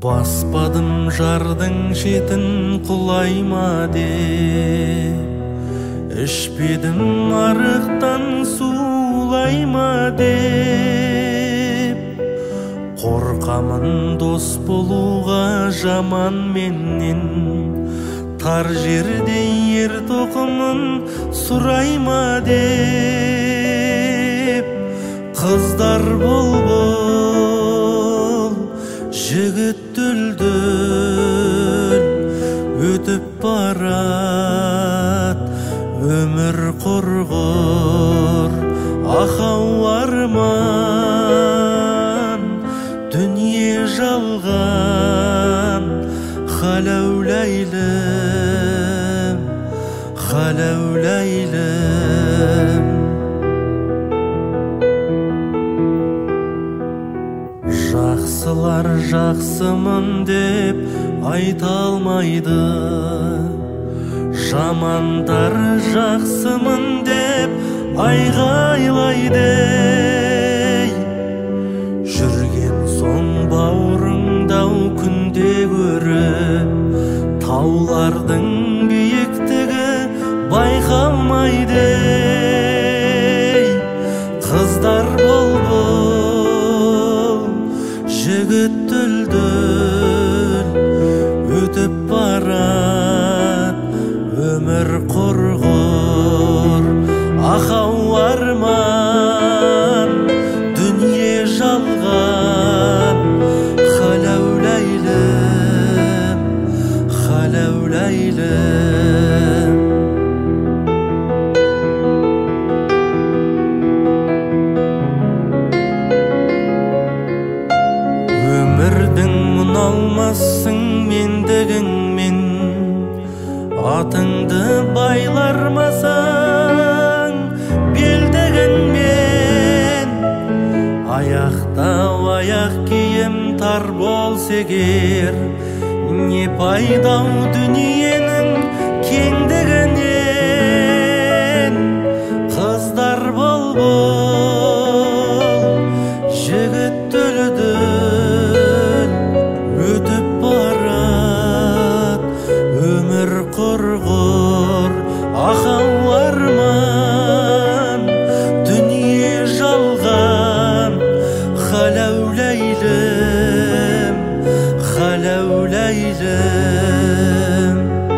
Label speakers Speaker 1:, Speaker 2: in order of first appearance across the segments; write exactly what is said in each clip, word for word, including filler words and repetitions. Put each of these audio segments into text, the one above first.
Speaker 1: Баспадым жардың шетін құлайма деп, ішпедім арықтан сулайма деп. Қорқамын дос болуға жаман менен, тар жерде ер тоқымын сұрайма деп. Қыздар бол-бол, жігіт дүл-дүл, өтіп барат өмір құрғыр. Ақау арман, дүние жалған, халәуләйлім, халәуләйлім. Жақсылар жақсымын деп айта алмайды, жамандар жақсымын деп айғайлайды. Жүрген соң бауырыңдау күнде көріп, таулардың биіктігі байқалмайды. Қыздар бол-бол, жігіт дүл-дүл, өтіп барат өмір құрғыр. Ақау арман, дүние жалған, халәуләйлім, халәуләйлім. Өмірдің мұналмассың мендігіңмен, атыңды байлармасаң белдігіңмен. Аяқтау аяқ киім тар болса егер, не пайдау дүниенің кеңдігінен. Қыздар бол-бол, жігіт дүл-дүл, өтіп барат өмір құрғыр. Ақау арман, дүние жалған, халәуләйлім, халәуләйлім.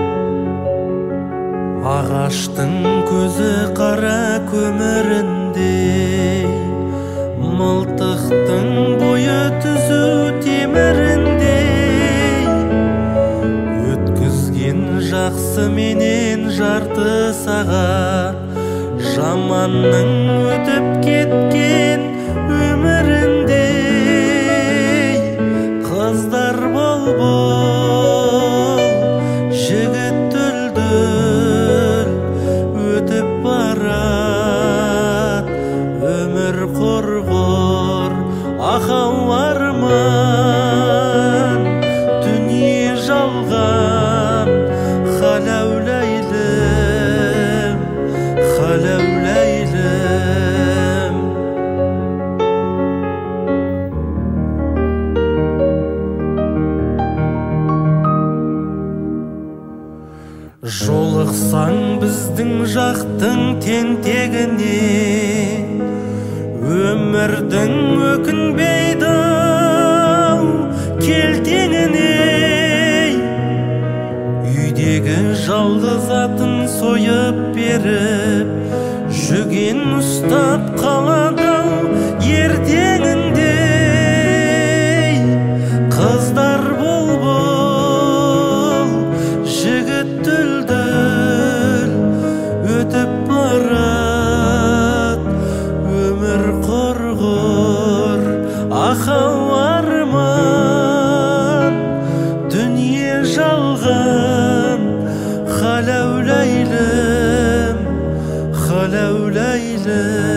Speaker 1: Ағаштың көзі қара көміріндей, мылтықтың бойы түзу теміріндей. Өткізген жақсы менен жарты сағат, жаманның өтіп кеткен өміріндей. Қыздар бол-бол, жігіт дүл-дүл, өтіп барат өмір құрғыр. Ақау арман, дүние жалған, халәуләйлім, халәуләйлім. Жолықсаң біздің жақтың тентегіне, өмірдің өкінбейді келтеңіне. Үйдегі жалғыз атын сойып беріп, жүген ұстап қалады ертеңіндей. Қыздар бол-бол, жігіт дүл-дүл, өтіп барат өмір құрғыр. Ақау арман, дүние жалған, халәуләйлім, халәуләйлім.